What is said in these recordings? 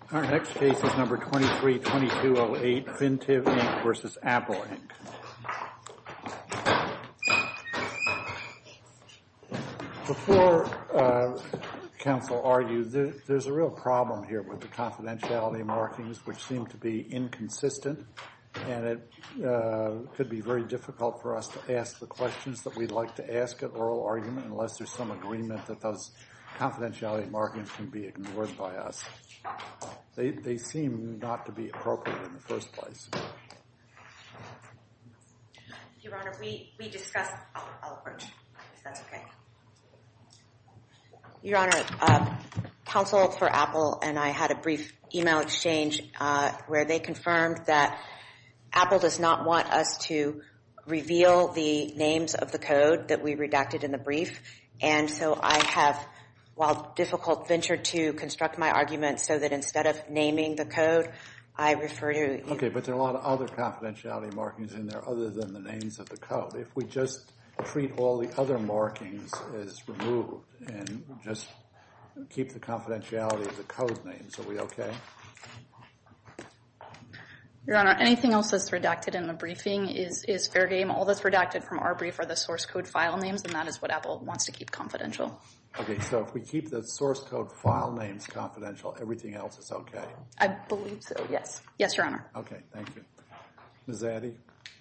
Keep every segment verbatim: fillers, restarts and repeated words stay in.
Our next case is number twenty-three twenty-two oh eight, Fintiv, Incorporated versus Apple, Incorporated. Before uh, counsel argues, there, there's a real problem here with the confidentiality markings, which seem to be inconsistent, and it uh, could be very difficult for us to ask the questions that we'd like to ask at oral argument unless there's some agreement that those confidentiality markings can be ignored by us. They, they seem not to be appropriate in the first place. Your Honor, we, we discussed, I'll, I'll approach, if that's okay. Your Honor, uh, counsel for Apple and I had a brief email exchange uh, where they confirmed that Apple does not want us to reveal the names of the code that we redacted in the brief, and so I have, while difficult, ventured to construct my argument so that instead of naming the code, I refer to... Okay, but there are a lot of other confidentiality markings in there other than the names of the code. If we just treat all the other markings as removed and just keep the confidentiality of the code names, are we okay? Your Honor, anything else that's redacted in the briefing is, is fair game. All that's redacted from our brief are the source code file names, and that is what Apple wants to keep confidential. Okay, so if we keep the source code file names confidential, everything else is okay? I believe so, yes. Yes, Your Honor. Okay, thank you. Miz Addy?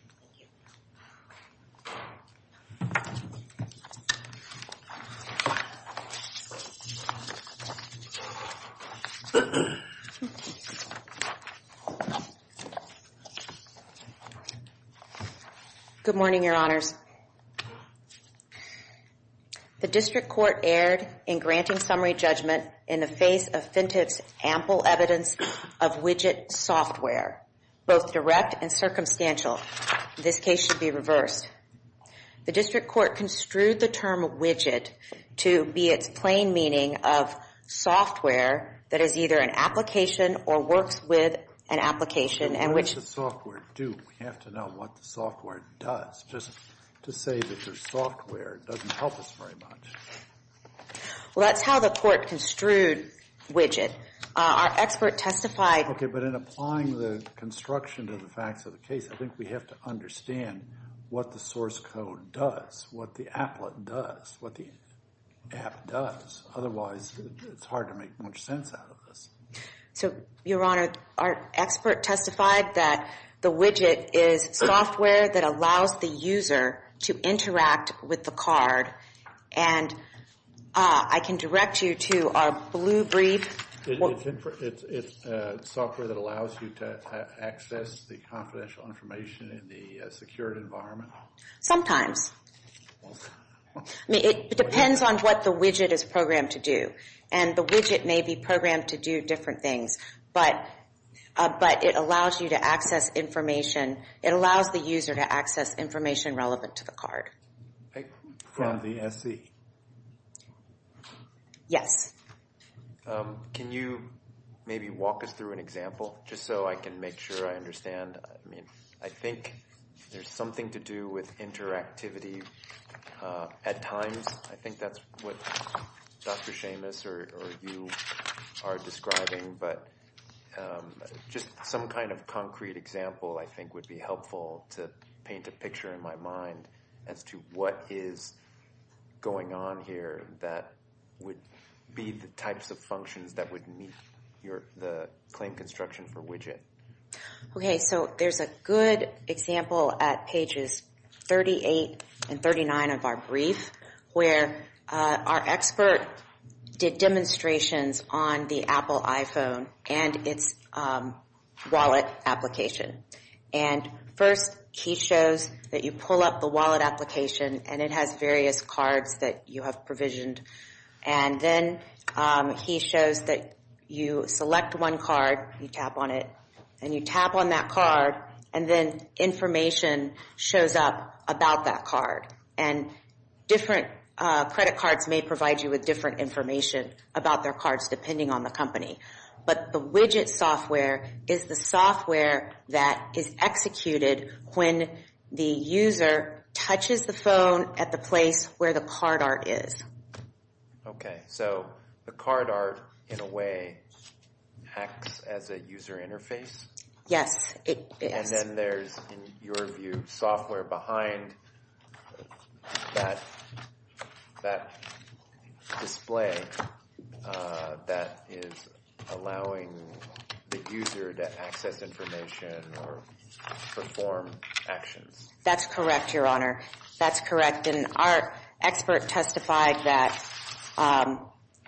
Good morning, Your Honors. The district court erred in granting summary judgment in the face of Fintiv's ample evidence of widget software, both direct and circumstantial. This case should be reversed. The district court construed the term widget to be its plain meaning of software that is either an application or works with an application, so and what which does the software do? We have to know what the software does. Just to say that there's software doesn't help us very much. Well, that's how the court construed widget. Uh, our expert testified. Okay, but in applying the construction to the facts of the case, I think we have to understand what the source code does, what the applet does, what the app does. Otherwise, it's hard to make much sense out of this. So, Your Honor, our expert testified that the widget is software that allows the user to interact with the card. And uh, I can direct you to our blue brief. It, it's infra, it's, it's uh, software that allows you to uh, access the confidential information in the uh, secured environment? Sometimes. I mean, it depends on what the widget is programmed to do. And the widget may be programmed to do different things, but uh, but it allows you to access information. It allows the user to access information relevant to the card. From the S E? Yes. Um, can you maybe walk us through an example, just so I can make sure I understand? I mean, I think there's something to do with interactivity uh, at times. I think that's what Doctor Seamus or, or you are describing, but um, just some kind of concrete example I think would be helpful to paint a picture in my mind as to what is going on here that would be the types of functions that would meet your the claim construction for widget. Okay, so there's a good example at pages thirty-eight and thirty-nine of our brief where uh, our expert did demonstrations on the Apple iPhone and its um, wallet application. And first, he shows that you pull up the wallet application and it has various cards that you have provisioned. And then um, he shows that you select one card, you tap on it, and you tap on that card, and then information shows up about that card. And different uh, credit cards may provide you with different information about their cards depending on the company. But the widget software is the software that is executed when the user touches the phone at the place where the card art is. Okay, so the card art, in a way, acts as a user interface? Yes, it is. And then there's, in your view, software behind that that display uh, that is allowing the user to access information or perform actions. That's correct, Your Honor. That's correct. And our expert testified that um,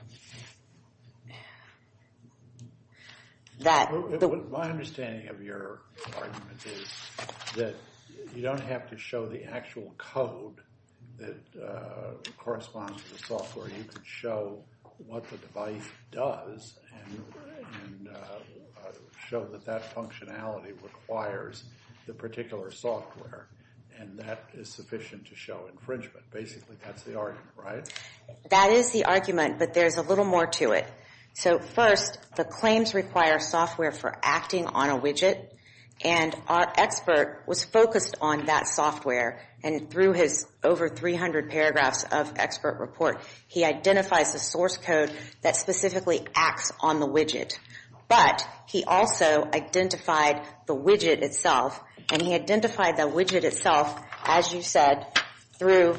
that the, my understanding of your argument is that you don't have to show the actual code that uh, corresponds to the software. You could show what the device does and, and uh, uh, show that that functionality requires the particular software, and that is sufficient to show infringement. Basically, that's the argument, right? That is the argument, but there's a little more to it. So first, the claims require software for acting on a widget, and our expert was focused on that software, and through his over three hundred paragraphs of expert report, he identifies the source code that specifically acts on the widget. But he also identified the widget itself, and he identified the widget itself, as you said, through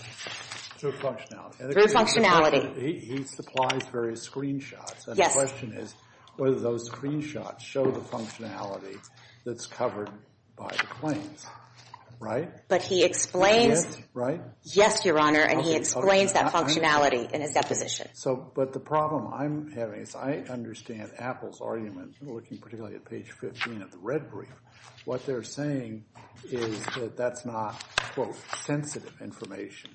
Through functionality. And Through the, functionality. The question, he, he supplies various screenshots. And Yes. the question is whether those screenshots show the functionality that's covered by the claims, right? But he explains, Yes, right? yes, Your Honor, and he Okay, explains okay, that I- I functionality in his deposition. So, but the problem I'm having is I understand Apple's argument, looking particularly at page fifteen of the red brief. What they're saying is that that's not, quote, sensitive information.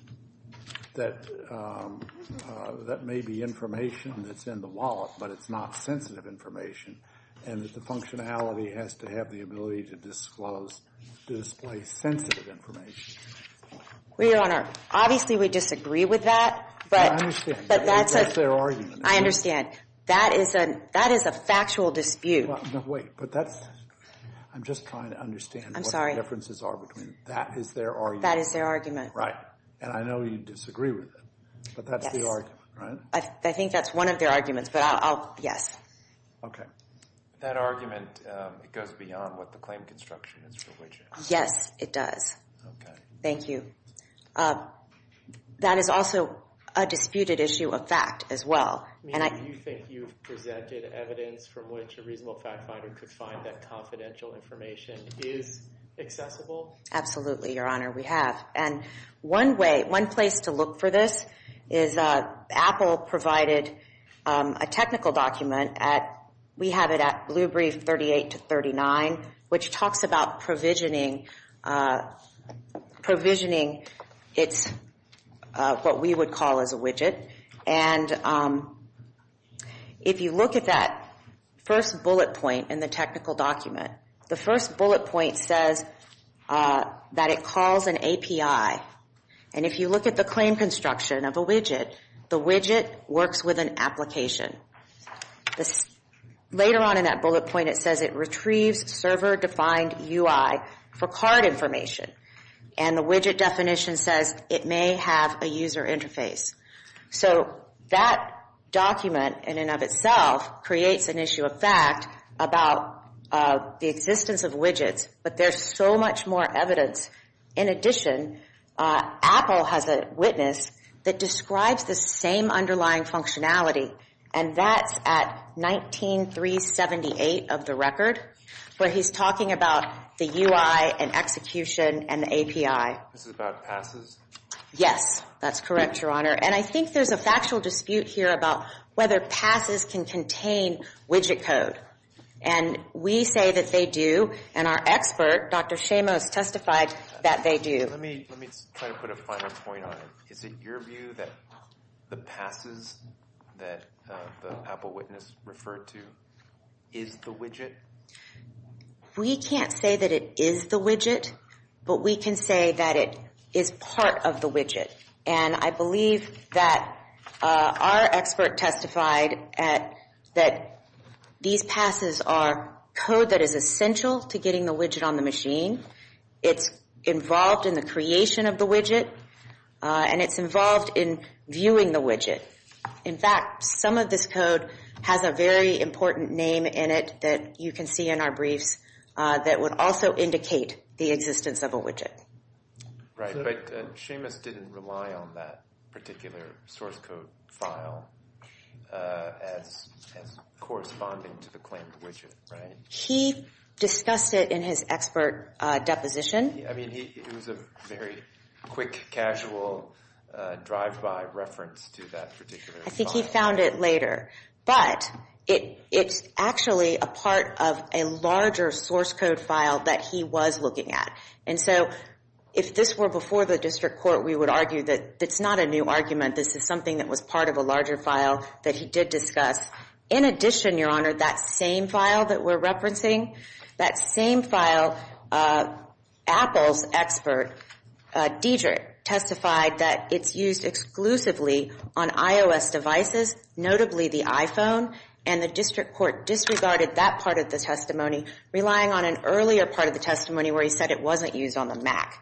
That um, uh, that may be information that's in the wallet, but it's not sensitive information, and that the functionality has to have the ability to disclose, to display sensitive information. Well, Your Honor, obviously we disagree with that, but I understand. but that's, that's a, their argument. I understand. That is a that is a factual dispute. Well, no, wait, but that's. I'm just trying to understand I'm what sorry. the differences are between that is their argument. That is their argument. Right. And I know you disagree with it, but that's Yes. the argument, right? I, I think that's one of their arguments, but I'll, I'll yes. Okay. That argument, um, it goes beyond what the claim construction is for widgets. Yes, it does. Okay. Thank you. Uh, that is also a disputed issue of fact as well. Meaning And I, you think you've presented evidence from which a reasonable fact finder could find that confidential information is accessible? absolutely, Your Honor, we have. And one way, one place to look for this is uh, Apple provided um, a technical document at, we have it at Blue Brief thirty-eight to thirty-nine, which talks about provisioning, uh, provisioning its, uh, what we would call as a widget. And um, if you look at that first bullet point in the technical document, the first bullet point says uh, that it calls an A P I. And if you look at the claim construction of a widget, the widget works with an application. This, later on in that bullet point, it says it retrieves server-defined U I for card information. And the widget definition says it may have a user interface. So that document in and of itself creates an issue of fact about Uh, the existence of widgets, but there's so much more evidence. In addition, uh, Apple has a witness that describes the same underlying functionality, and that's at nineteen three seventy-eight of the record, where he's talking about the U I and execution and the A P I. This is about passes? Yes, that's correct, Your Honor. And I think there's a factual dispute here about whether passes can contain widget code. And we say that they do, and our expert, Doctor Shamos, testified that they do. Let me let me try to put a finer point on it. Is it your view that the passes that uh, the Apple witness referred to is the widget? We can't say that it is the widget, but we can say that it is part of the widget. And I believe that uh, our expert testified at that these passes are code that is essential to getting the widget on the machine. It's involved in the creation of the widget, uh, and it's involved in viewing the widget. In fact, some of this code has a very important name in it that you can see in our briefs uh, that would also indicate the existence of a widget. Right, but uh, Seamus didn't rely on that particular source code file uh, as as corresponding to the claimed widget, right? He discussed it in his expert uh, deposition. I mean, he, it was a very quick, casual uh, drive-by reference to that particular I think file. he found it later. But it it's actually a part of a larger source code file that he was looking at. And so if this were before the district court, we would argue that it's not a new argument. This is something that was part of a larger file that he did discuss. In addition, Your Honor, that same file that we're referencing, that same file, uh, Apple's expert, uh, Diedrich, testified that it's used exclusively on iOS devices, notably the iPhone, and the district court disregarded that part of the testimony, relying on an earlier part of the testimony where he said it wasn't used on the Mac.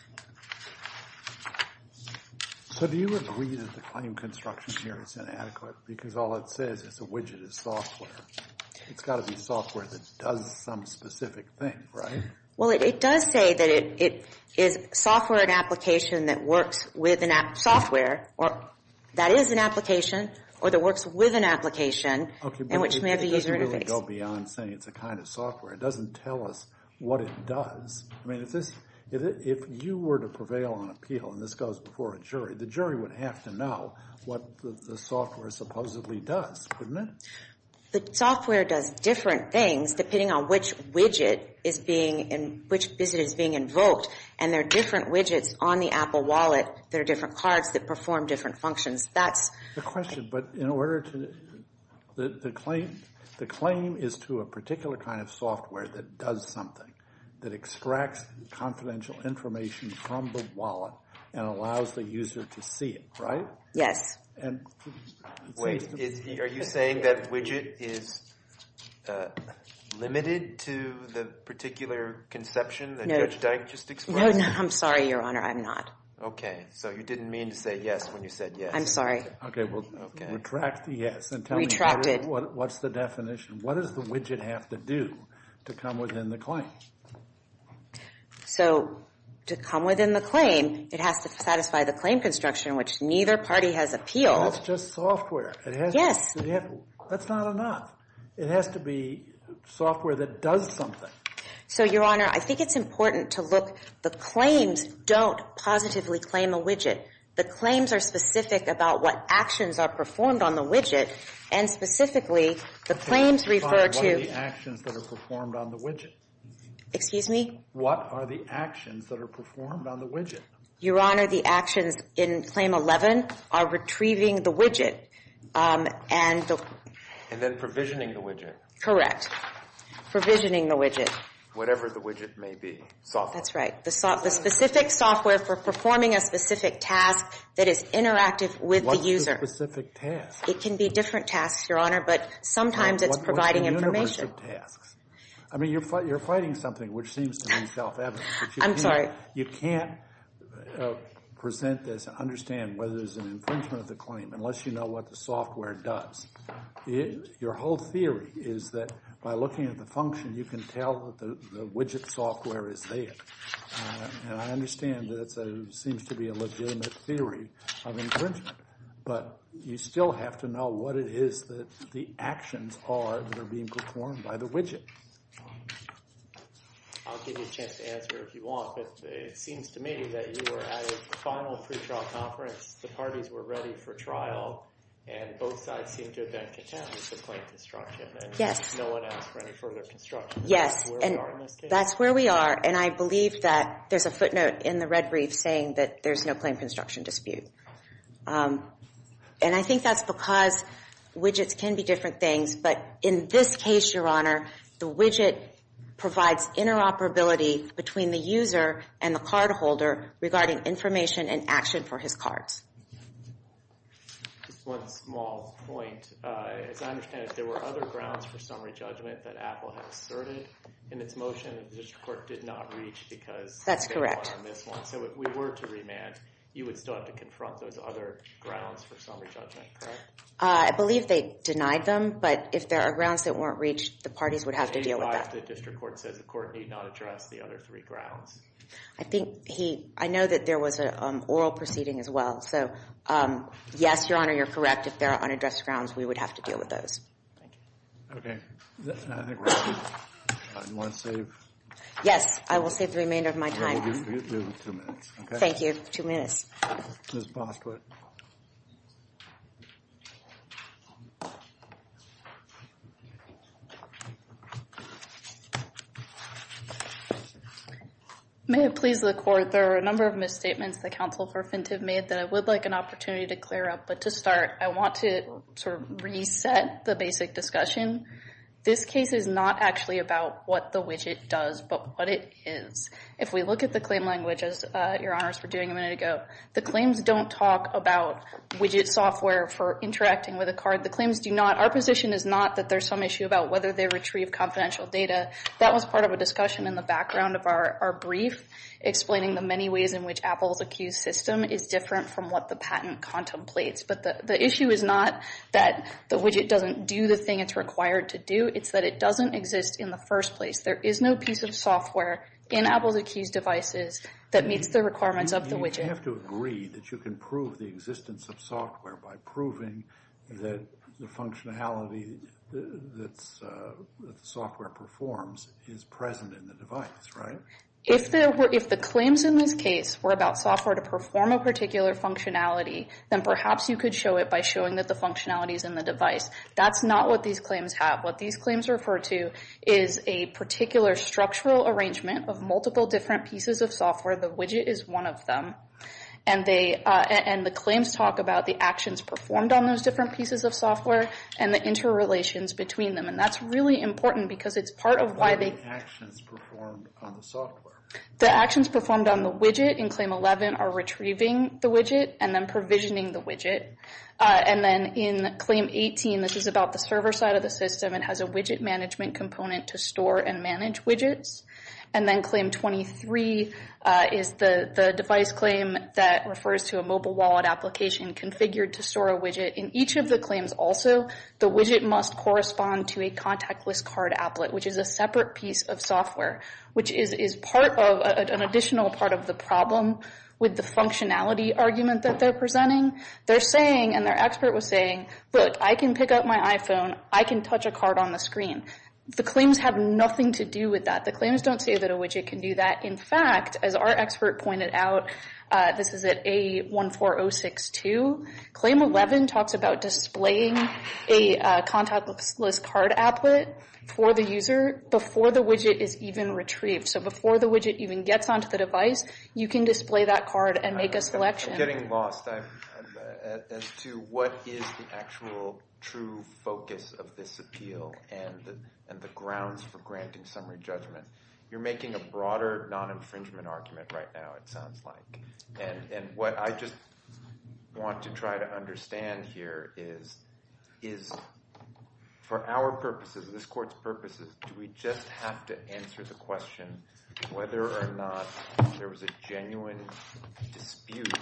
So do you agree that the claim construction here is inadequate because all it says is a widget is software? It's got to be software that does some specific thing, right? Well, it, it does say that it, it is software and application that works with an app software, or that is an application, or that works with an application, okay, and which it, may have a user interface. It doesn't really interface. go beyond saying it's a kind of software. It doesn't tell us what it does. I mean, if this, if, it, if you were to prevail on appeal, and this goes before a jury, the jury would have to know what the, the software supposedly does, wouldn't it? The software does different things depending on which widget is being in, which widget is being invoked, and there are different widgets on the Apple Wallet. There are different cards that perform different functions. That's the question. But in order to the, the claim, the claim is to a particular kind of software that does something, that extracts confidential information from the wallet and allows the user to see it. Right? yes. And Wait, is, are you saying that widget is uh, limited to the particular conception that No. Judge Dyke just No, expressed? no, I'm sorry, Your Honor, I'm not. Okay, so you didn't mean to say yes when you said yes. I'm sorry. okay, well, Okay. retract the yes and tell Retracted. me what, is, what what's the definition? What does the widget have to do to come within the claim? So to come within the claim, it has to satisfy the claim construction, which neither party has appealed. That's just software. It has Yes. To, it have, that's not enough. It has to be software that does something. So, Your Honor, I think it's important to look, the claims don't positively claim a widget. The claims are specific about what actions are performed on the widget, and specifically, the claims refer Fine. What to... are the actions that are performed on the widget? Excuse me? What are the actions that are performed on the widget? Your Honor, the actions in Claim eleven are retrieving the widget, um, and the... And then provisioning the widget, Correct. Provisioning the widget. whatever the widget may be, software. That's right. The, so, the specific software for performing a specific task that is interactive with What's the user. the specific task? It can be different tasks, Your Honor, but sometimes it's What- providing what's the information. universe of tasks? I mean, you're, fi- you're fighting something which seems to be self-evident. But you I'm can't- sorry. You can't uh, present this and understand whether there's an infringement of the claim unless you know what the software does. It, your whole theory is that by looking at the function, you can tell that the, the widget software is there. Uh, and I understand that it's a, seems to be a legitimate theory of infringement. But you still have to know what it is that the actions are that are being performed by the widget. I'll give you a chance to answer if you want, but it seems to me that you were at a final pretrial conference. The parties were ready for trial, and both sides seem to have been content with the claim construction. And Yes. no one asked for any further construction. Yes, That's where and we are in this case. that's where we are, and I believe that there's a footnote in the red brief saying that there's no claim construction dispute. Um, and I think that's because widgets can be different things, but in this case, Your Honor, the widget provides interoperability between the user and the card holder regarding information and action for his cards. Just one small point. Uh, as I understand it, there were other grounds for summary judgment that Apple had asserted in its motion that the district court did not reach because That's they correct. won on this one. So if we were to remand, you would still have to confront those other grounds for summary judgment, correct? Uh, I believe they denied them, but if there are grounds that weren't reached, the parties would have to deal with that. The district court says the court need not address the other three grounds. I think he, I know that there was an um, oral proceeding as well. So, um, yes, Your Honor, you're correct. If there are unaddressed grounds, we would have to deal with those. Thank you. Okay. I think Robbie, uh, you want to save? Yes, I will save the remainder of my We'll time. give you give you two minutes, okay? Thank you. Two minutes. Miz Bostwick. May it please the Court, there are a number of misstatements that counsel for Fintiv made that I would like an opportunity to clear up. But to start, I want to sort of reset the basic discussion. This case is not actually about what the widget does, but what it is. If we look at the claim language, as uh, Your Honors were doing a minute ago, the claims don't talk about widget software for interacting with a card. The claims do not. Our position is not that there's some issue about whether they retrieve confidential data. That was part of a discussion in the background of our, our brief, explaining the many ways in which Apple's accused system is different from what the patent contemplates. But the, the issue is not that the widget doesn't do the thing it's required to do. It's that it doesn't exist in the first place. There is no piece of software in Apple's accused devices that meets the requirements of the widget. You have to agree that you can prove the existence of software by proving that the functionality that's, uh, that the software performs is present in the device, right? If there were, if the claims in this case were about software to perform a particular functionality, then perhaps you could show it by showing that the functionality is in the device. That's not what these claims have. What these claims refer to is a particular structural arrangement of multiple different pieces of software. The widget is one of them. And they, uh, and the claims talk about the actions performed on those different pieces of software and the interrelations between them. And that's really important because it's part of why they... the actions performed on the software? The actions performed on the widget in Claim eleven are retrieving the widget and then provisioning the widget. Uh, and then in Claim eighteen, this is about the server side of the system. It has a widget management component to store and manage widgets. And then Claim twenty-three uh, is the, the device claim that refers to a mobile wallet application configured to store a widget. In each of the claims also, the widget must correspond to a contactless card applet, which is a separate piece of software, which is, is part of a, an additional part of the problem with the functionality argument that they're presenting. They're saying, and their expert was saying, look, I can pick up my iPhone, I can touch a card on the screen. The claims have nothing to do with that. The claims don't say that a widget can do that. In fact, as our expert pointed out, uh, this is at A one four zero six two, Claim eleven talks about displaying a uh, contactless card applet for the user before the widget is even retrieved. So before the widget even gets onto the device, you can display that card and make a selection. I'm getting lost I'm, I'm, uh, as to what is the actual true focus of this appeal and the, and the grounds for granting summary judgment. You're making a broader non-infringement argument right now, it sounds like. And, and what I just want to try to understand here is, is for our purposes, this court's purposes, do we just have to answer the question whether or not there was a genuine dispute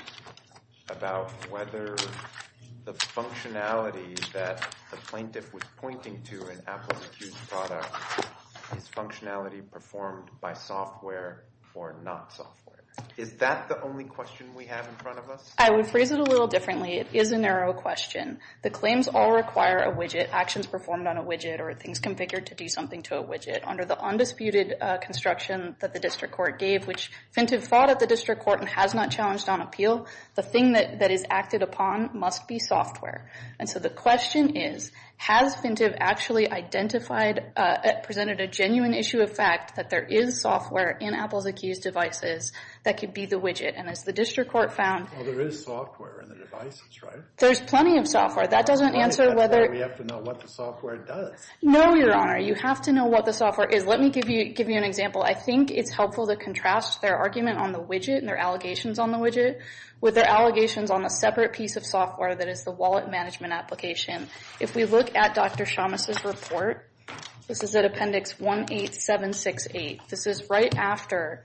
about whether the functionality that the plaintiff was pointing to in Apple's accused product is functionality performed by software or not software? Is that the only question we have in front of us? I would phrase it a little differently. It is a narrow question. The claims all require a widget, actions performed on a widget, or things configured to do something to a widget. Under the undisputed uh, construction that the district court gave, which Fintiv fought at the district court and has not challenged on appeal, the thing that, that is acted upon must be software. And so the question is, has Fintiv actually identified, uh, presented a genuine issue of fact that there is software in Apple's accused devices that could be the widget? And as the district court found... Well, there is software in the devices, right? There's plenty of software. That doesn't right, answer that's whether... why we have to know what the software does. No, Your Honor. You have to know what the software is. Let me give you give you an example. I think it's helpful to contrast their argument on the widget and their allegations on the widget with their allegations on the separate piece of software that is the wallet management application. If we look at Doctor Shamus's report, this is at Appendix one eight seven six eight. This is right after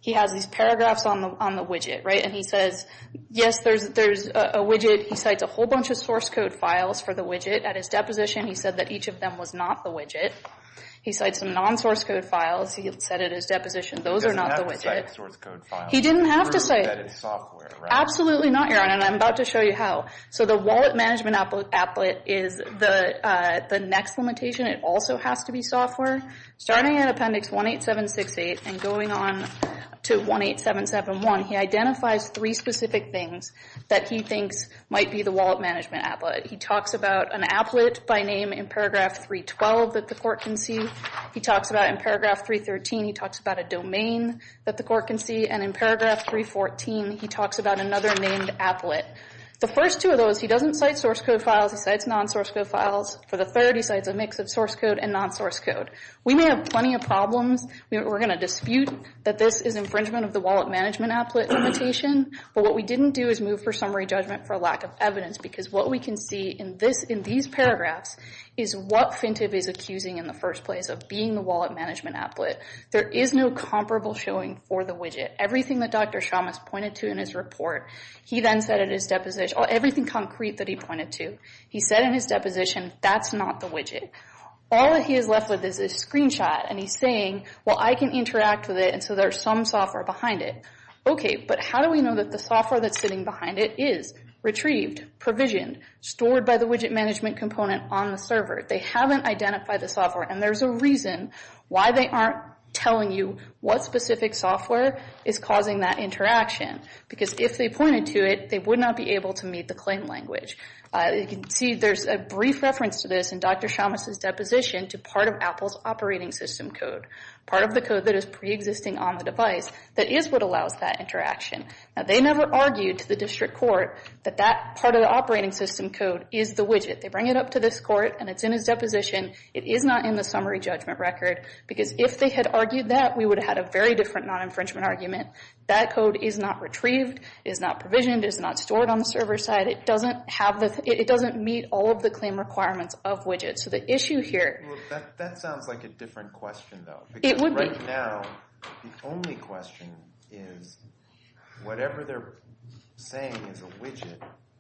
he has these paragraphs on the on the widget, right? And he says, yes, there's there's a, a widget. He cites a whole bunch of source code files for the widget. At his deposition, he said that each of them was not the widget. He cites some non-source code files. He said at his deposition, those are not the widget. He doesn't have to cite source code files. He didn't have to Prove cite that it's software, right? Absolutely not, Your Honor, and I'm about to show you how. So the wallet management applet is the uh, the next limitation. It also has to be software. Starting at Appendix one eight seven six eight and going on to one eight seven seven one, he identifies three specific things that he thinks might be the wallet management applet. He talks about an applet by name in paragraph three twelve that the court can see. He talks about in paragraph three thirteen, he talks about a domain that the court can see. And in paragraph three fourteen, he talks about another named applet. The first two of those, he doesn't cite source code files, he cites non-source code files. For the third, he cites a mix of source code and non-source code. We may have plenty of problems. We're going to dispute that this is infringement of the wallet management applet limitation, but what we didn't do is move for summary judgment for lack of evidence, because what we can see in this, in these paragraphs is what Fintiv is accusing in the first place of being the wallet management applet. There is no comparable showing for the widget. Everything that Doctor Shamas pointed to in his report, he then said at his deposition, everything concrete that he pointed to, he said in his deposition, that's not the widget. All that he is left with is a screenshot, and he's saying, well, I can interact with it, and so there's some software behind it. Okay, but how do we know that the software that's sitting behind it is retrieved, provisioned, stored by the widget management component on the server? They haven't identified the software, and there's a reason why they aren't telling you what specific software is causing that interaction. Because if they pointed to it, they would not be able to meet the claim language. Uh, you can see there's a brief reference to this in Doctor Shamas's deposition to part of Apple's operating system code, part of the code that is pre-existing on the device that is what allows that interaction. Now, they never argued to the district court that that part of the operating system code is the widget. They bring it up to this court, and it's in his deposition. It is not in the summary judgment record, because if they had argued that, we would have had a very different non-infringement argument. That code is not retrieved, is not provisioned, is not stored on the server side. It doesn't have the, it, it doesn't meet all of the claim requirements of widgets. So the issue here. Well, that, that sounds like a different question, though. It would right be. now, the only question is whatever they're saying is a widget,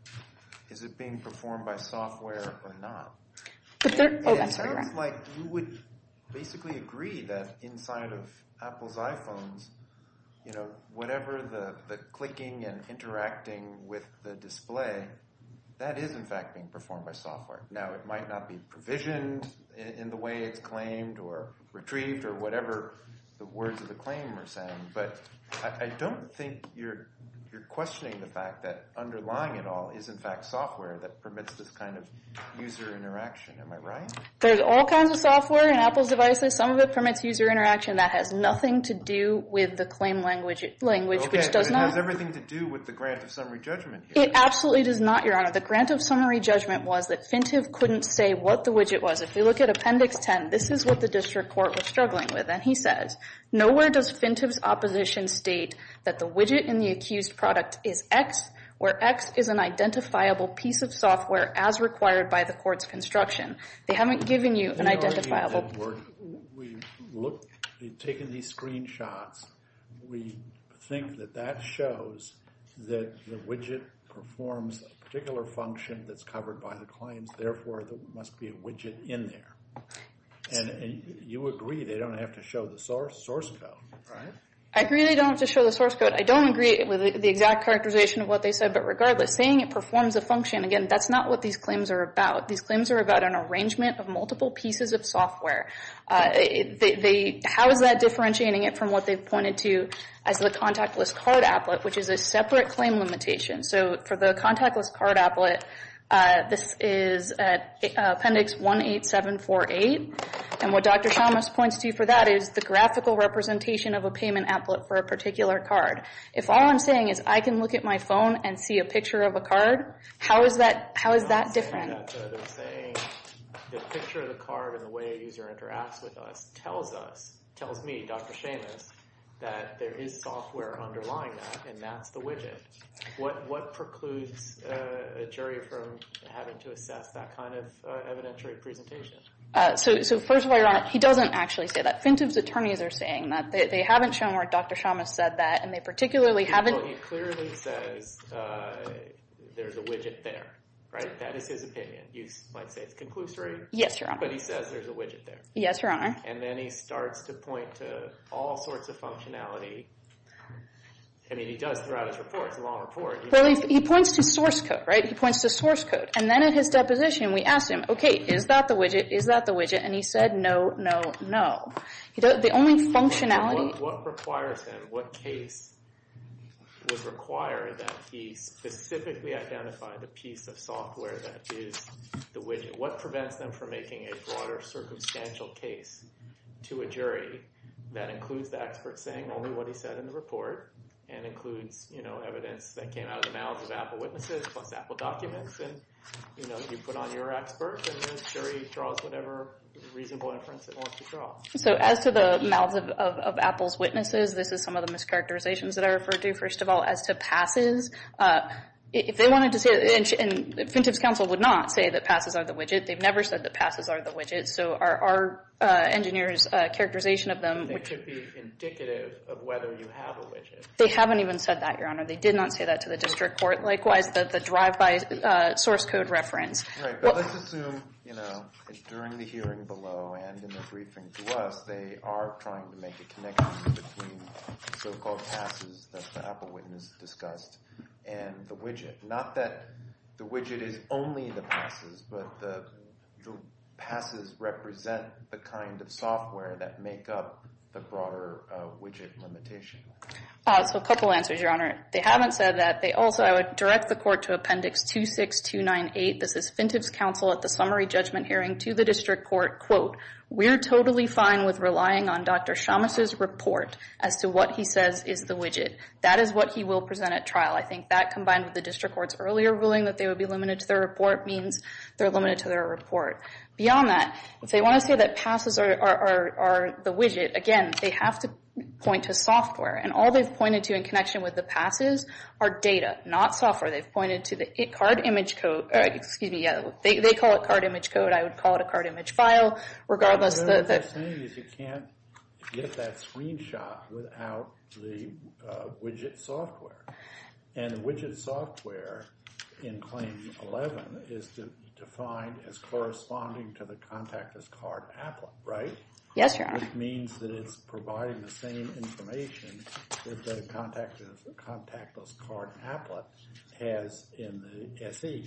is it being performed by software or not? But there, and oh, it I'm sorry, sounds Ryan. like you would basically agree that inside of Apple's iPhones, you know, whatever the, the clicking and interacting with the display, that is in fact being performed by software. Now, it might not be provisioned in, in the way it's claimed or retrieved or whatever the words of the claim are saying, but I, I don't think you're you're questioning the fact that underlying it all is in fact software that permits this kind of user interaction. Am I right? There's all kinds of software in Apple's devices. Some of it permits user interaction. That has nothing to do with the claim language, language Okay, which does but it not. has everything to do with the grant of summary judgment here. It absolutely does not, Your Honor. The grant of summary judgment was that Fintiv couldn't say what the widget was. If you look at Appendix ten, this is what the district court was struggling with. And he says, nowhere does Fintiv's opposition state that the widget in the accused product is X, where X is an identifiable piece of software as required by the court's construction. They haven't given you an They identifiable. argued that we're- we look, we've taken these screenshots. We think that that shows that the widget performs a particular function that's covered by the claims. Therefore, there must be a widget in there. And, and you agree they don't have to show the source source code, right? I agree they don't have to show the source code. I don't agree with the, the exact characterization of what they said, but regardless, saying it performs a function, again, that's not what these claims are about. These claims are about an arrangement of multiple pieces of software. Uh, it, they, they, how is that differentiating it from what they've pointed to as the contactless card applet, which is a separate claim limitation? So for the contactless card applet, Uh, this is at uh, Appendix one eight seven four eight, and what Doctor Shamas points to for that is the graphical representation of a payment applet for a particular card. If all I'm saying is I can look at my phone and see a picture of a card, how is that how is that different? That, uh, they're saying the picture of the card and the way a user interacts with us tells us, tells me, Doctor Shamas, that there is software underlying that, and that's the widget. What what precludes uh, a jury from having to assess that kind of uh, evidentiary presentation? Uh, so, so first of all, Your Honor, he doesn't actually say that. Fintiv's attorneys are saying that. They, they haven't shown where Doctor Shamas said that, and they particularly haven't... Well, he clearly says uh, there's a widget there, right? That is his opinion. You might say it's conclusory. Yes, Your Honor. But he says there's a widget there. Yes, Your Honor. And then he starts to point to all sorts of functionality. I mean, he does throughout his report. It's a long report. He Well, he, he points to source code, right? He points to source code. And then at his deposition, we asked him, okay, is that the widget? Is that the widget? And he said, no, no, no. He does, the only functionality... What, what requires him, what case would require that he specifically identify the piece of software that is the widget? What prevents them from making a broader circumstantial case to a jury that includes the expert saying only what he said in the report, and includes, you know, evidence that came out of the mouths of Apple witnesses plus Apple documents, and, you know, you put on your expert, and the jury draws whatever reasonable inference it wants to draw. So as to the mouths of, of, of Apple's witnesses, this is some of the mischaracterizations that I referred to. First of all, as to passes, uh, if they wanted to say, and, and Fintiv's counsel would not say that passes are the widget. They've never said that passes are the widget. So our, our uh, engineers' uh, characterization of them, They which could be indicative of whether you have a widget. they haven't even said that, Your Honor. They did not say that to the district court. Likewise, the, the drive-by uh, source code reference. Right, but Well, let's assume, you know, during the hearing below and in their briefing to us, they are trying to make a connection between so-called passes that the Apple witness discussed and the widget. Not that the widget is only the passes, but the, the passes represent the kind of software that make up the broader uh, widget limitation. Uh, so a couple answers, Your Honor. They haven't said that. They also, I would direct the court to Appendix two six two nine eight. This is Fintiv's counsel at the summary judgment hearing to the district court. Quote, we're totally fine with relying on Doctor Shamas's report as to what he says is the widget. That is what he will present at trial. I think that combined with the district court's earlier ruling that they would be limited to their report means they're limited to their report. Beyond that, if they want to say that passes are, are, are, are the widget, again, they have to point to software. And all they've pointed to in connection with the passes are data, not software. They've pointed to the card image code, uh, excuse me, yeah, they, they call it card image code. I would call it a card image file, regardless. What the, they're the, saying is you can't get that screenshot without the uh, widget software. And the widget software in Claim eleven is de- defined as corresponding to the contactless card applet, right? Yes, Your Honor. Which means that it's providing the same information that the contactless, contactless card applet has in the S E.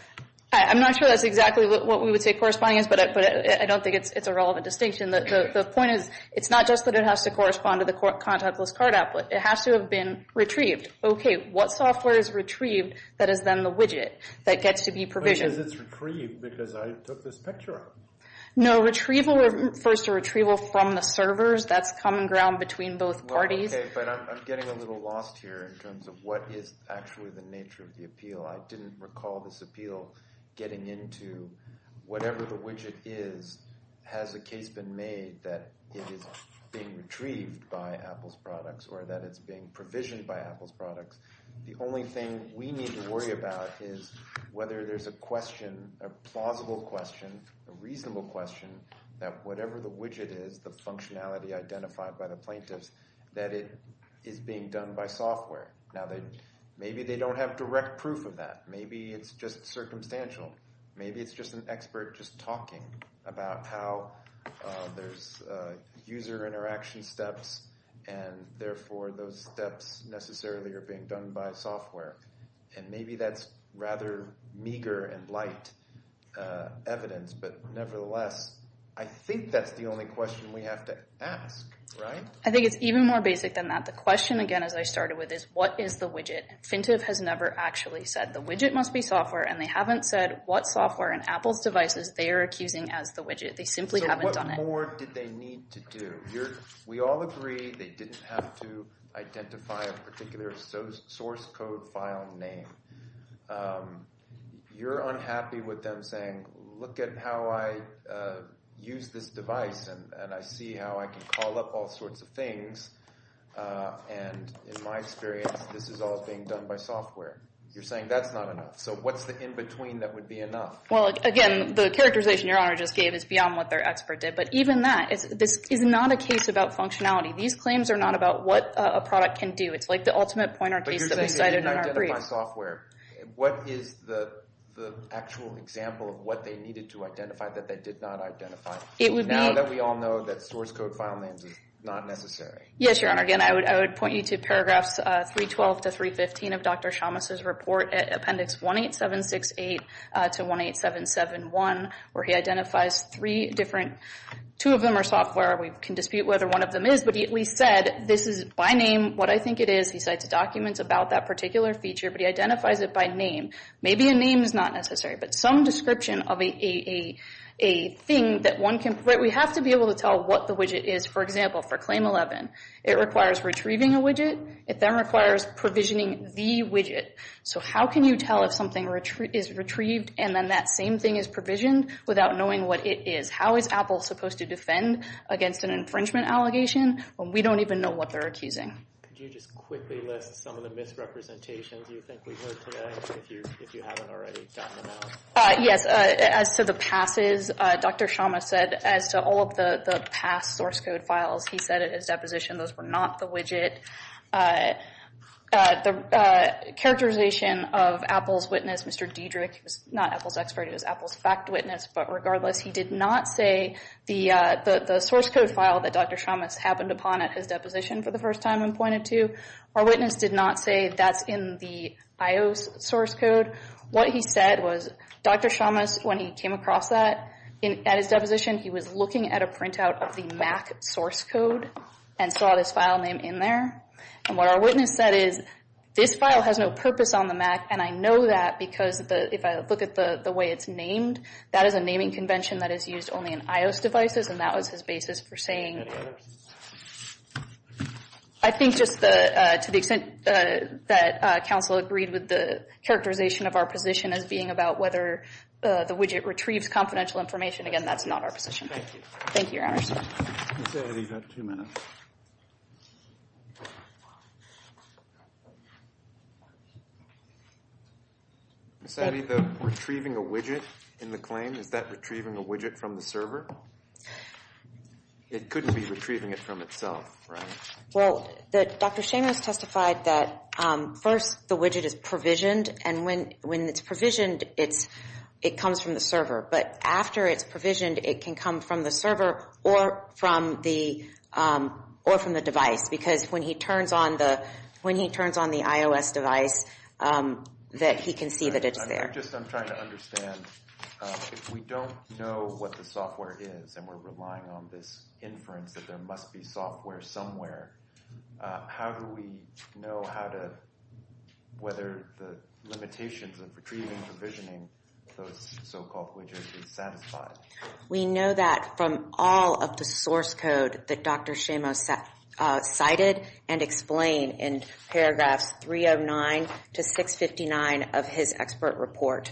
I, I'm not sure that's exactly what, what we would say corresponding is, but I, but I, I don't think it's it's a relevant distinction. The, the the point is, it's not just that it has to correspond to the cor- contactless card applet. It has to have been retrieved. Okay, what software is retrieved that is then the widget that gets to be provisioned? Because it's retrieved because I took this picture of it. No, retrieval refers to retrieval from the servers. That's common ground between both parties. Well, okay, but I'm, I'm getting a little lost here in terms of what is actually the nature of the appeal. I didn't recall this appeal getting into whatever the widget is. Has a case been made that it is being retrieved by Apple's products or that it's being provisioned by Apple's products? The only thing we need to worry about is whether there's a question, a plausible question, a reasonable question, that whatever the widget is, the functionality identified by the plaintiffs, that it is being done by software. Now, they, maybe they don't have direct proof of that. Maybe it's just circumstantial. Maybe it's just an expert just talking about how uh, there's uh, user interaction steps, and therefore those steps necessarily are being done by software. And maybe that's rather meager and light uh, evidence, but nevertheless, I think that's the only question we have to ask, right? I think it's even more basic than that. The question, again, as I started with, is what is the widget? Fintiv has never actually said the widget must be software, and they haven't said what software in Apple's devices they are accusing as the widget. They simply so haven't done it. what more did they need to do? You're, we all agree they didn't have to identify a particular so, source code file name. Um, you're unhappy with them saying, look at how I uh, use this device, and, and I see how I can call up all sorts of things uh, and in my experience, this is all being done by software. You're saying that's not enough. So what's the in-between that would be enough? Well, again, the characterization Your Honor just gave is beyond what their expert did. But even that, is, this is not a case about functionality. These claims are not about what uh, a product can do. It's like the ultimate pointer but case that we cited in our brief. But you're saying they didn't identify software. What is the the actual example of what they needed to identify that they did not identify? It would now be, that we all know that source code file names is not necessary. Yes, Your Honor. Again, I would I would point you to paragraphs uh, three twelve to three fifteen of Doctor Shamas's report at Appendix one eight seven six eight uh, to one eight seven seven one, where he identifies three different. Two of them are software. We can dispute whether one of them is, but he at least said this is by name what I think it is. He cites documents about that particular feature, but he identifies it by name. Maybe a name is not necessary, but some description of a a, a a thing that one can, we have to be able to tell what the widget is. For example, for Claim eleven, it requires retrieving a widget. It then requires provisioning the widget. So how can you tell if something retrie- is retrieved and then that same thing is provisioned without knowing what it is? How is Apple supposed to defend against an infringement allegation when we don't even know what they're accusing? Could you just quickly list some of the misrepresentations you think we heard today, if you if you haven't already gotten them out? Uh, yes, uh, as to the passes, uh, Doctor Sharma said as to all of the, the pass source code files, he said at his deposition those were not the widget. Uh, uh, the uh, characterization of Apple's witness, Mister Diedrich, he was not Apple's expert, he was Apple's fact witness, but regardless, he did not say the uh, the, the source code file that Doctor Sharma happened upon at his deposition for the first time and pointed to. Our witness did not say that's in the iOS source code. What he said was Doctor Sharma, when he came across that in, at his deposition, he was looking at a printout of the Mac source code and saw this file name in there. And what our witness said is, this file has no purpose on the Mac, and I know that because the, if I look at the, the way it's named, that is a naming convention that is used only in iOS devices, and that was his basis for saying. Any others? I think just the, uh, to the extent uh, that uh, counsel agreed with the characterization of our position as being about whether uh, the widget retrieves confidential information. Again, that's not our position. Thank you. Thank you, Your Honor. Miz Eddy, you've got two minutes. Miz Eddy, the retrieving a widget in the claim, is that retrieving a widget from the server? It couldn't be retrieving it from itself, right? Well, the, Doctor Shamos testified that um, first the widget is provisioned, and when when it's provisioned, it's it comes from the server. But after it's provisioned, it can come from the server or from the um, or from the device, because when he turns on the when he turns on the iOS device, um, that he can see right. that it's I'm, there. I'm just I'm trying to understand. Um, if we don't know what the software is and we're relying on this inference that there must be software somewhere, uh, how do we know how to, whether the limitations of retrieving, provisioning those so-called widgets is satisfied? We know that from all of the source code that Doctor Shamos uh, cited and explained in paragraphs three oh nine to six fifty-nine of his expert report.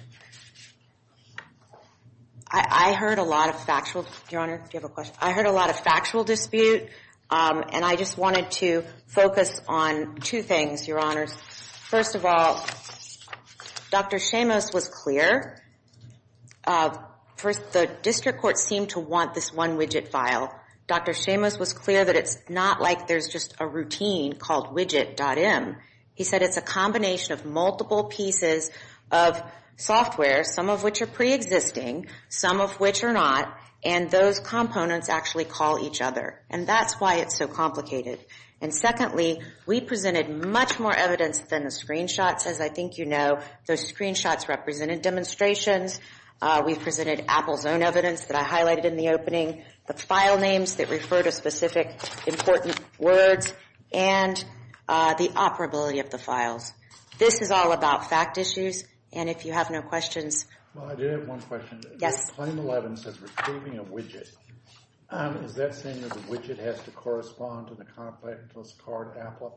I, I heard a lot of factual, Your Honor, do you have a question? I heard a lot of factual dispute, um, and I just wanted to focus on two things, Your Honors. First of all, Doctor Shamos was clear. Uh, first, the district court seemed to want this one widget file. Doctor Shamos was clear that it's not like there's just a routine called widget.m. He said it's a combination of multiple pieces of software, some of which are pre-existing, some of which are not, and those components actually call each other. And that's why it's so complicated. And secondly, we presented much more evidence than the screenshots. As I think you know, those screenshots represented demonstrations. Uh, we presented Apple's own evidence that I highlighted in the opening, the file names that refer to specific important words, and uh, the operability of the files. This is all about fact issues. And if you have no questions. Well, I did have one question. Yes. Claim eleven says retrieving a widget. Um, is that saying that the widget has to correspond to the contactless card applet?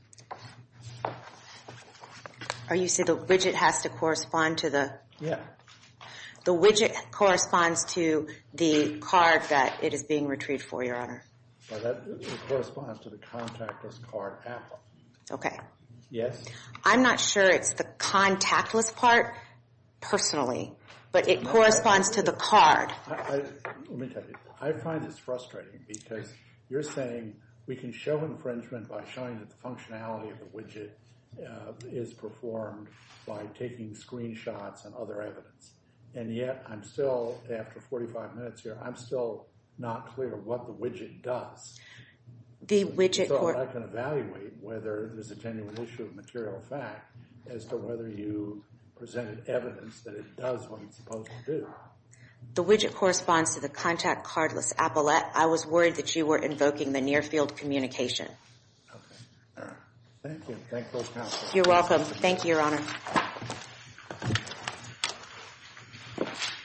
Are you saying the widget has to correspond to the? Yeah. The widget corresponds to the card that it is being retrieved for, Your Honor. But that it corresponds to the contactless card Apple. Okay. Yes? I'm not sure it's the contactless part, personally, but it corresponds to the card. I, I, let me tell you, I find this frustrating because you're saying we can show infringement by showing that the functionality of the widget uh, is performed by taking screenshots and other evidence. And yet I'm still, after forty-five minutes here, I'm still not clear what the widget does. The widget So cor- I can evaluate whether there's a genuine issue of material fact as to whether you presented evidence that it does what it's supposed to do. The widget corresponds to the contact cardless applet. I was worried that you were invoking the near-field communication. Okay. All right. Thank you. Thank both counsel. You're welcome. Thank you, Your Honor.